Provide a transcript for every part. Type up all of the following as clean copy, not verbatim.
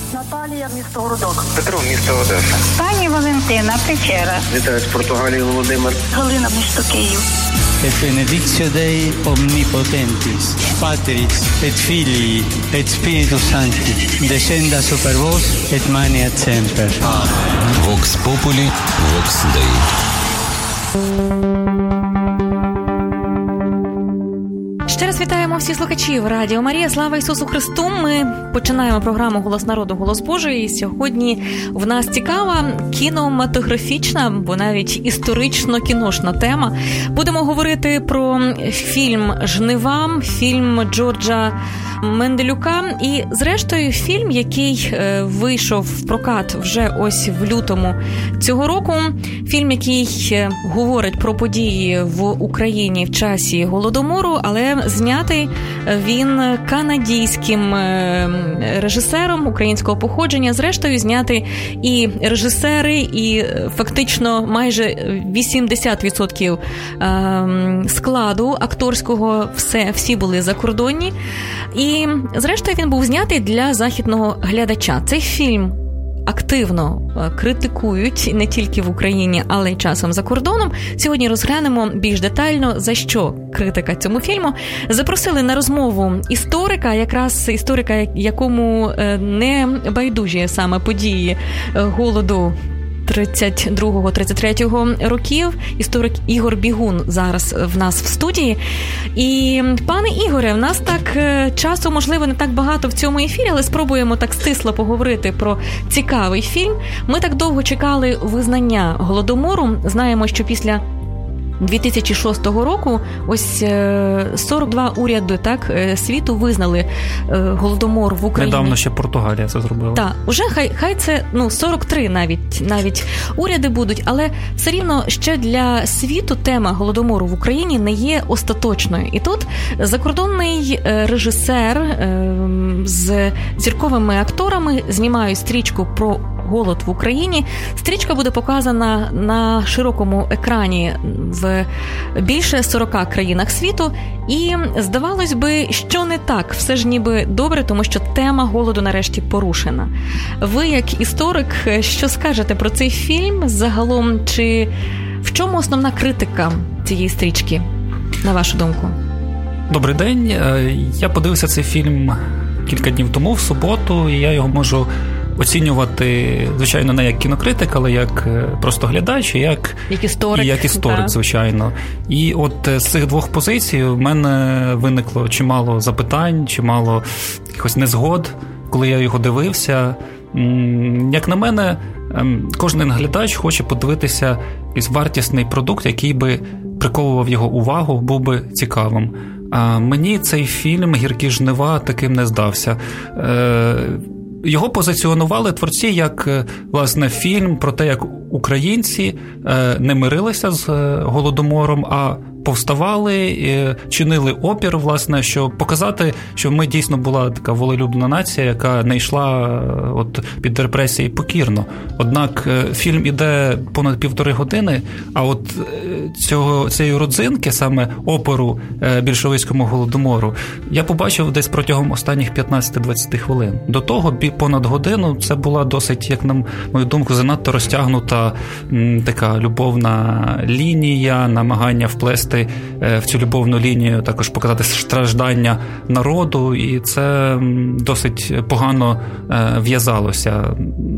Наталія, місто Городок. Петро, місто Одеса. Пані Валентина, Печера. Вітаю з Португалії, Володимир. Галина, місто Київ. Et benedictio Dei omnipotentis, Patris et Filii et Spiritus Sancti, descenda super vos et maneat semper. Vox Populi, Vox Dei. Ще раз вітаємо всіх слухачів Радіо Марія. Слава Ісусу Христу! Ми починаємо програму «Голос народу, голос Божий». І сьогодні в нас цікава кінематографічна, бо навіть історично-кіношна тема. Будемо говорити про фільм «Жнива», фільм Джорджа Менделюка і, зрештою, фільм, який вийшов в прокат вже ось в лютому цього року. Фільм, який говорить про події в Україні в часі Голодомору, але знятий він канадійським режисером українського походження. Зрештою, знятий і режисери, і фактично майже 80% складу акторського, всі були закордонні. І, зрештою, він був знятий для західного глядача. Цей фільм активно критикують не тільки в Україні, але й часом за кордоном. Сьогодні розглянемо більш детально, за що критика цьому фільму. Запросили на розмову історика, якраз історика, якому не байдужі саме події голоду 32-33 років. Історик Ігор Бігун зараз в нас в студії. І, пане Ігоре, в нас так часу, можливо, не так багато в цьому ефірі, але спробуємо так стисло поговорити про цікавий фільм. Ми так довго чекали визнання Голодомору. Знаємо, що після 2006 року ось 42 уряди світу визнали Голодомор в Україні. Недавно ще Португалія це зробила. Так, уже хай це 43 навіть уряди будуть, але все рівно ще для світу тема Голодомору в Україні не є остаточною. І тут закордонний режисер з зірковими акторами знімають стрічку про голод в Україні. Стрічка буде показана на широкому екрані в більше 40 країнах світу. І, здавалось би, що не так. Все ж ніби добре, тому що тема голоду нарешті порушена. Ви, як історик, що скажете про цей фільм загалом? Чи в чому основна критика цієї стрічки, на вашу думку? Добрий день. Я подивився цей фільм кілька днів тому, в суботу, і я його можу оцінювати, звичайно, не як кінокритик, але як просто глядач, і як історик, звичайно. І от з цих двох позицій в мене виникло чимало запитань, чимало якихось незгод, коли я його дивився. Як на мене, кожен глядач хоче подивитися якийсь вартісний продукт, який би приковував його увагу, був би цікавим. А мені цей фільм «Гіркі жнива» таким не здався. Його позиціонували творці як, власне, фільм про те, як українці не мирилися з Голодомором, а повставали, чинили опір, власне, щоб показати, що ми дійсно була така волелюбна нація, яка не йшла під репресії покірно. Однак фільм іде понад 1,5 години, а от цієї родзинки, саме опору більшовицькому Голодомору, я побачив десь протягом останніх 15-20 хвилин. До того понад годину це була досить, як на мою думку, занадто розтягнута така любовна лінія, намагання вплести в цю любовну лінію, також показати страждання народу, і це досить погано в'язалося.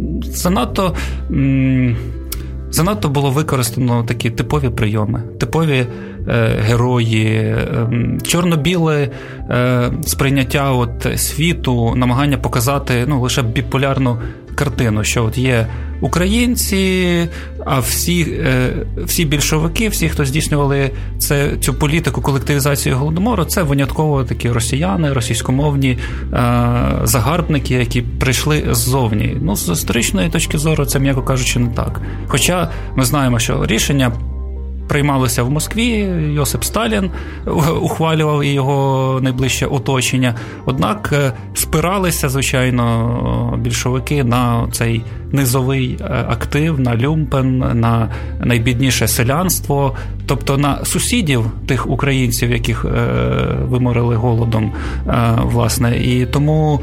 Занадто було використано такі типові прийоми, типові герої, чорно-біле сприйняття світу, намагання показати лише біполярну картину, що є українці, а всі більшовики, всі, хто здійснювали цю політику колективізації Голодомору, це винятково такі росіяни, російськомовні загарбники, які прийшли ззовні. З історичної точки зору це, м'яко кажучи, не так. Хоча ми знаємо, що рішення приймалося в Москві, Йосип Сталін ухвалював і його найближче оточення. Однак спиралися, звичайно, більшовики на цей низовий актив, на люмпен, на найбідніше селянство, тобто на сусідів тих українців, яких виморили голодом, власне. І тому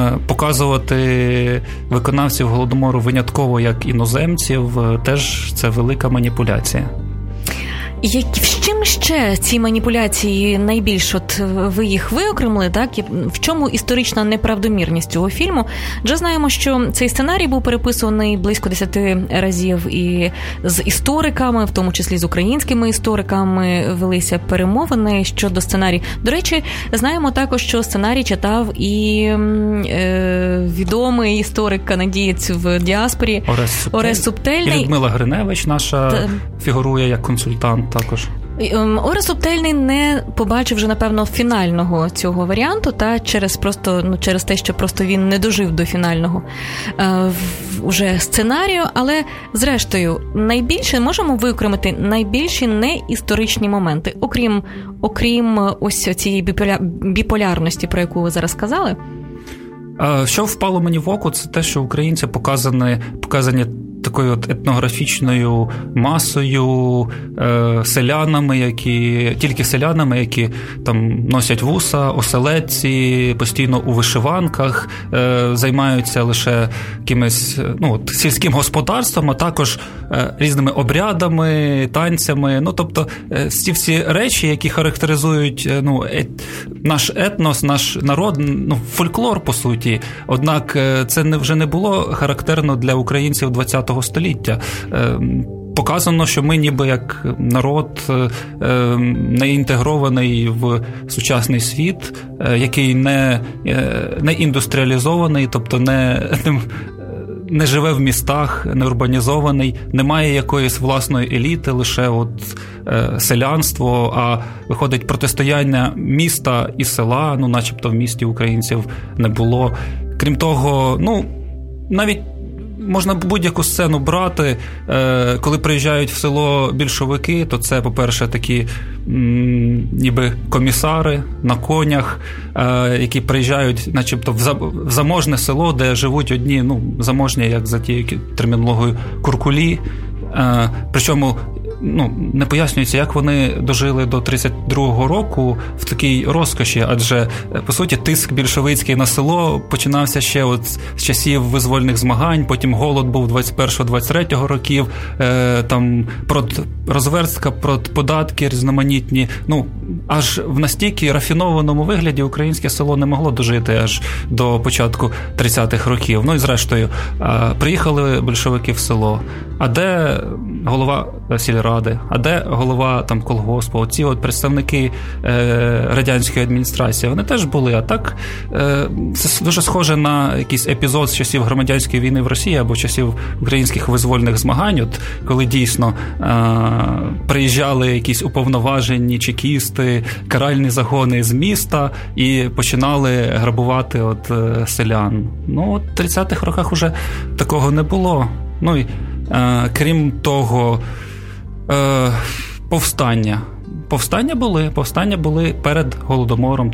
показувати виконавців Голодомору винятково як іноземців теж це велика маніпуляція. В чим ще ці маніпуляції найбільш ви їх виокремили, так? В чому історична неправдомірність цього фільму? Вже знаємо, що цей сценарій був переписаний близько 10 разів і з істориками, в тому числі з українськими істориками, велися перемовини щодо сценарію. До речі, знаємо також, що сценарій читав і відомий історик-канадієць в діаспорі Орес Субтельний. І Людмила Гриневич наша фігурує як консультант також. Орес Субтельний не побачив вже, напевно, фінального цього варіанту, та через те, що просто він не дожив до фінального уже сценарію, але зрештою найбільше можемо виокремити найбільші неісторичні моменти, окрім ось цієї біполярності, про яку ви зараз сказали. Що впало мені в око, це те, що українці показані такою от етнографічною масою, селянами, тільки селянами, які там носять вуса, оселедці, постійно у вишиванках, займаються лише якимось сільським господарством, а також різними обрядами, танцями. Тобто ці всі речі, які характеризують наш етнос, наш народ, фольклор, по суті. Однак це вже не було характерно для українців ХХ століття. Показано, що ми ніби як народ не інтегрований в сучасний світ, який не індустріалізований, тобто не живе в містах, не урбанізований, немає якоїсь власної еліти, лише селянство, а виходить протистояння міста і села, начебто в місті українців не було. Крім того, навіть можна будь-яку сцену брати, коли приїжджають в село більшовики, то це, по-перше, такі ніби комісари на конях, які приїжджають начебто в заможне село, де живуть одні, заможні, як за тією термінологією, куркулі. Причому не пояснюється, як вони дожили до 32-го року в такій розкоші, адже, по суті, тиск більшовицький на село починався ще з часів визвольних змагань, потім голод був 21-23 років, там розверстка, податки різноманітні, аж в настільки рафінованому вигляді українське село не могло дожити аж до початку 30-х років. І зрештою, приїхали більшовики в село. А де голова сільради, а де голова там колгоспу? Оці представники радянської адміністрації, вони теж були. А так, це дуже схоже на якийсь епізод з часів громадянської війни в Росії або часів українських визвольних змагань, коли дійсно приїжджали якісь уповноважені чекісти, каральні загони з міста і починали грабувати селян. В 30-х роках уже такого не було. І крім того, повстання. Повстання були перед Голодомором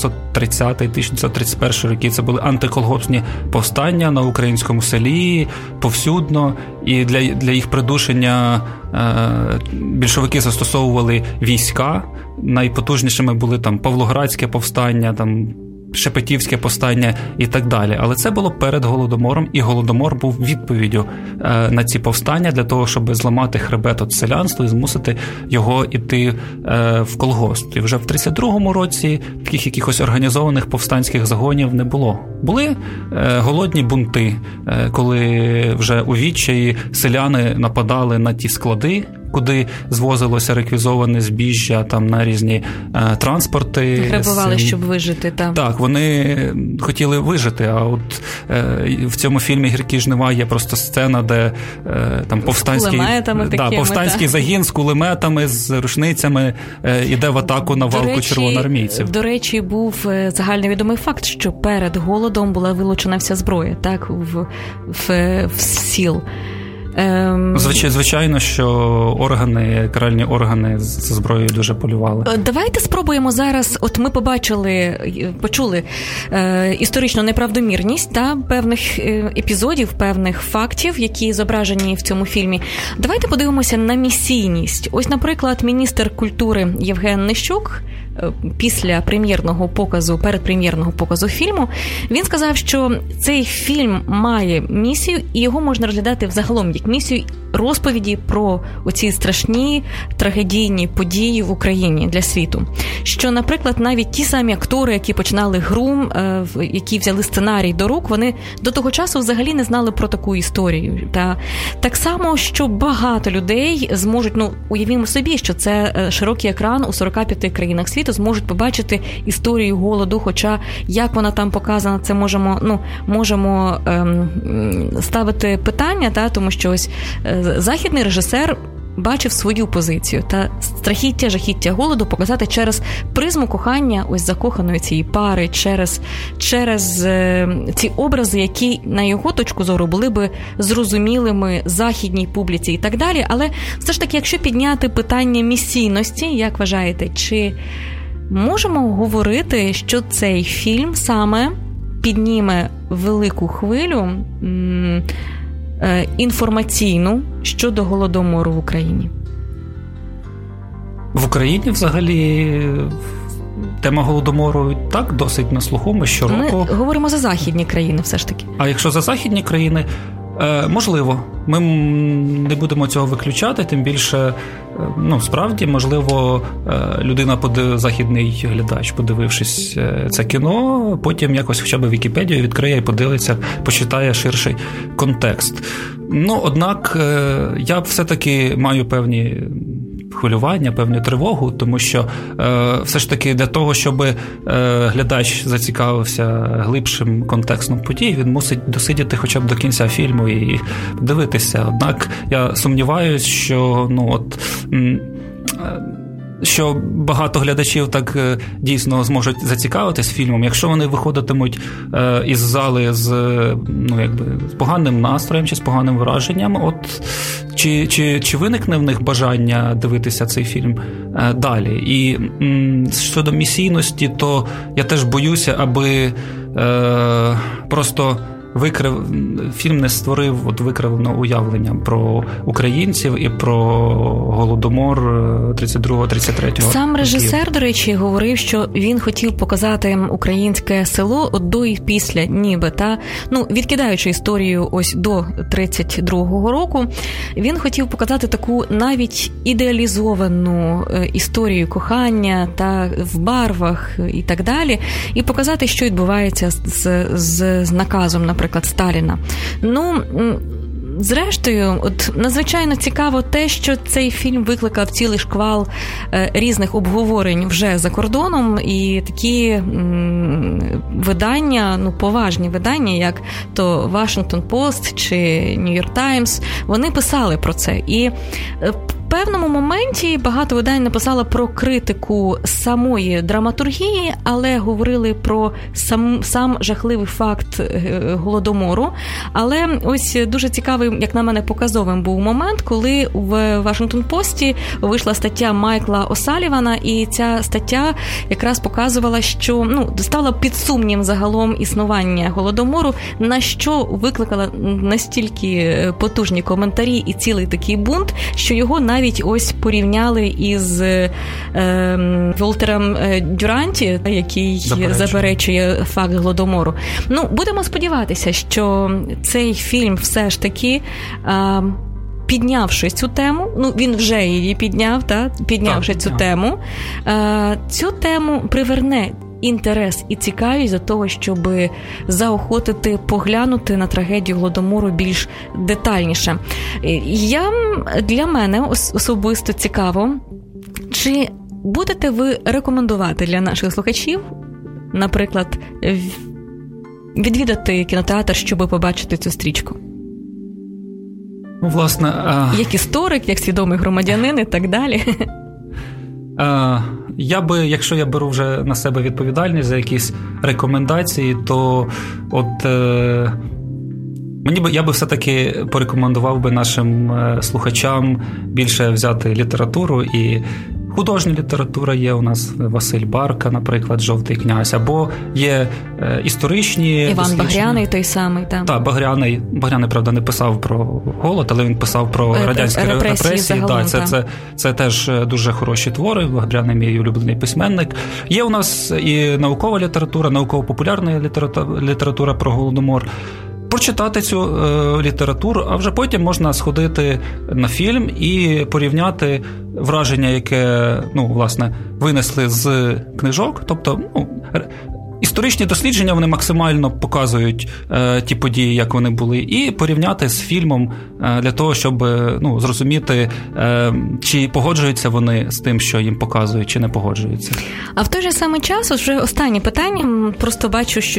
1930-1931 роки. Це були антиколгоспні повстання на українському селі, повсюдно. І для їх придушення більшовики застосовували війська. Найпотужнішими були там Павлоградське повстання, там Шепетівське повстання і так далі. Але це було перед Голодомором, і Голодомор був відповіддю на ці повстання для того, щоб зламати хребет від селянства і змусити його йти в колгосп. І вже в 32-му році таких якихось організованих повстанських загонів не було. Були голодні бунти, коли вже у відчаї селяни нападали на ті склади, куди звозилося реквізоване збіжжя там на різні транспорти. Грабували, щоб вижити. Так, вони хотіли вижити, а в цьому фільмі «Гіркі жнива» є просто сцена, де там повстанський загін з кулеметами, з рушницями іде в атаку на валку червоноармійців. До речі, був загальновідомий факт, що перед голодом була вилучена вся зброя, так, в сіл. Звичайно, що каральні органи з зброєю дуже полювали. Давайте спробуємо зараз, от ми почули історичну неправдомірність певних епізодів, певних фактів, які зображені в цьому фільмі. Давайте подивимося на місійність. Ось, наприклад, міністр культури Євген Нищук передпрем'єрного показу фільму, він сказав, що цей фільм має місію, і його можна розглядати взагалом як місію розповіді про оці страшні трагедійні події в Україні для світу. Що, наприклад, навіть ті самі актори, які починали гру, які взяли сценарій до рук, вони до того часу взагалі не знали про таку історію. Та так само, що багато людей зможуть, уявімо собі, що це широкий екран у 45 країнах світу, зможуть побачити історію голоду, хоча як вона там показана, це можемо ставити питання, тому що ось західний режисер бачив свою позицію та жахіття голоду показати через призму кохання ось закоханої цієї пари, через ці образи, які, на його точку зору, були би зрозумілими західній публіці і так далі. Але все ж таки, якщо підняти питання місійності, як вважаєте, чи можемо говорити, що цей фільм саме підніме велику хвилю інформаційну щодо Голодомору в Україні? В Україні взагалі тема Голодомору так досить на слуху. Ми щороку... Ми говоримо за західні країни все ж таки. А якщо за західні країни, можливо. Ми не будемо цього виключати, тим більше, справді, можливо, західний глядач, подивившись це кіно, потім якось хоча б Вікіпедію відкриє і подивиться, почитає ширший контекст. Однак, я все-таки маю певні хвилювання, певну тривогу, тому що все ж таки для того, щоб глядач зацікавився глибшим контекстом подій, він мусить досидіти хоча б до кінця фільму і дивитися. Однак я сумніваюсь, що багато глядачів так дійсно зможуть зацікавитись фільмом, якщо вони виходитимуть із зали з поганим настроєм чи з поганим враженням, чи виникне в них бажання дивитися цей фільм далі. І щодо місійності, то я теж боюся, аби просто фільм не створив викривлене уявлення про українців і про Голодомор 32-33 Сам режисер, до речі, говорив, що він хотів показати українське село до і після, ніби, відкидаючи історію ось до 32-го року, він хотів показати таку навіть ідеалізовану історію кохання та в барвах і так далі, і показати, що відбувається з наказом, наприклад, Сталіна. Зрештою, надзвичайно цікаво те, що цей фільм викликав цілий шквал різних обговорень вже за кордоном, і такі видання, поважні видання, як то Washington Post чи New York Times, вони писали про це. І в певному моменті багато видань написало про критику самої драматургії, але говорили про сам жахливий факт Голодомору. Але ось дуже цікавий, як на мене, показовим був момент, коли в Вашингтон-Пості вийшла стаття Майкла Осалівана, і ця стаття якраз показувала, що ставила під сумнів загалом існування Голодомору, на що викликала настільки потужні коментарі і цілий такий бунт, що його навіть ось порівняли із Волтером Дюранті, який заперечує факт Голодомору. Будемо сподіватися, що цей фільм все ж таки, піднявши цю тему, він вже її підняв, піднявши цю тему приверне інтерес і цікавість до того, щоб заохотити поглянути на трагедію Голодомору більш детальніше. Для мене особисто цікаво, чи будете ви рекомендувати для наших слухачів, наприклад, відвідати кінотеатр, щоб побачити цю стрічку? Власне, як історик, як свідомий громадянин і так далі. Якщо я беру вже на себе відповідальність за якісь рекомендації, то Я би все-таки порекомендував би нашим слухачам більше взяти літературу, і художня література є у нас, Василь Барка, наприклад, «Жовтий князь», або є історичні Іван Багряний той самий, так. Так, Багряний, правда, не писав про голод, але він писав про радянські репресії. Загалом, це теж дуже хороші твори, Багряний мій улюблений письменник. Є у нас і наукова література, науково-популярна література про Голодомор. Прочитати цю літературу, а вже потім можна сходити на фільм і порівняти враження, яке, власне, винесли з книжок. Тобто, історичні дослідження, вони максимально показують ті події, як вони були, і порівняти з фільмом для того, щоб зрозуміти, чи погоджуються вони з тим, що їм показують, чи не погоджуються. А в той же самий час, вже останнє питання, просто бачу, що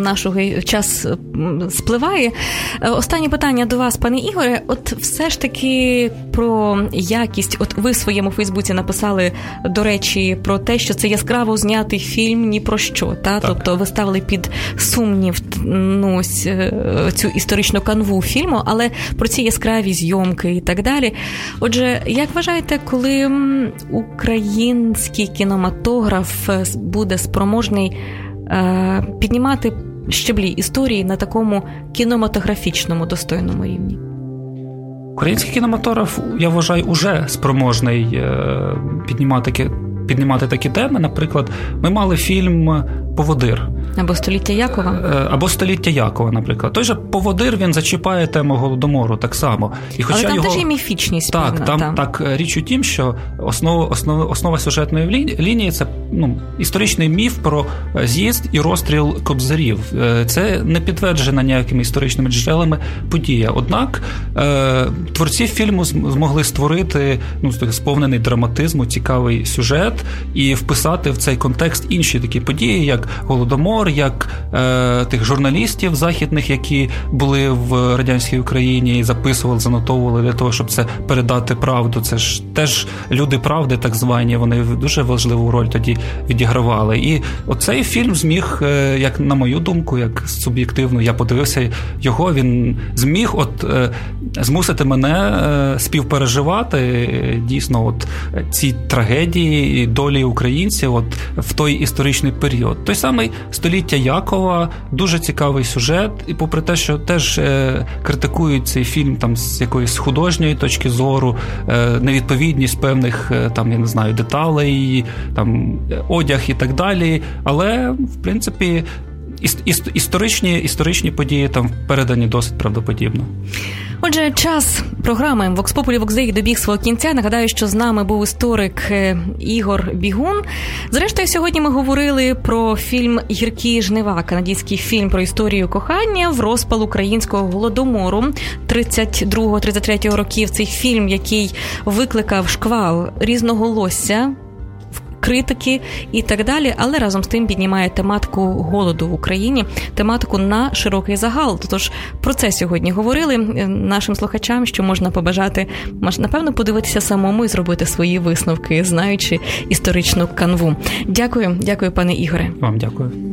час спливає. Останнє питання до вас, пане Ігоре, от все ж таки про якість, от ви в своєму Фейсбуці написали, до речі, про те, що це яскраво знятий фільм ні про що, так? Тобто ви ставили під сумнів цю історичну канву фільму, але про ці яскраві зйомки і так далі. Отже, як вважаєте, коли український кінематограф буде спроможний піднімати щеблі історії на такому кінематографічному достойному рівні? Український кінематограф, я вважаю, уже спроможний піднімати такі теми. Наприклад, ми мали фільм «Поводир». Або «Століття Якова». Або «Століття Якова», наприклад. Той же «Поводир», він зачіпає тему Голодомору так само. І хоча але там теж є міфічність. Так, річ у тім, що основа сюжетної лінії – це історичний міф про з'їзд і розстріл кобзарів. Це не підтверджена ніякими історичними джерелами подія. Однак творці фільму змогли створити сповнений драматизму, цікавий сюжет і вписати в цей контекст інші такі події, як Голодомор, як тих журналістів західних, які були в радянській Україні і записували, занотовували для того, щоб це передати правду. Це ж теж люди правди, так звані, вони дуже важливу роль тоді відігравали. І оцей фільм зміг, як на мою думку, як суб'єктивно, я подивився його, він зміг змусити мене співпереживати дійсно ці трагедії і долі українців в той історичний період. Той самий «Століття Якова», дуже цікавий сюжет, і попри те, що теж критикують цей фільм з якоїсь художньої точки зору, невідповідність певних деталей, одяг і так далі, але в принципі історичні події там передані досить правдоподібно. Отже, час програми «Vox Populi, Vox Dei» добіг свого кінця. Нагадаю, що з нами був історик Ігор Бігун. Зрештою, сьогодні ми говорили про фільм «Гіркі жнива», канадський фільм про історію кохання в розпал українського голодомору 32-33 років. Цей фільм, який викликав шквал різноголосся, критики і так далі, але разом з тим піднімає тематику голоду в Україні, тематику на широкий загал. Тож про це сьогодні говорили нашим слухачам, що можна побажати, напевно, подивитися самому і зробити свої висновки, знаючи історичну канву. Дякую, пане Ігоре. Вам дякую.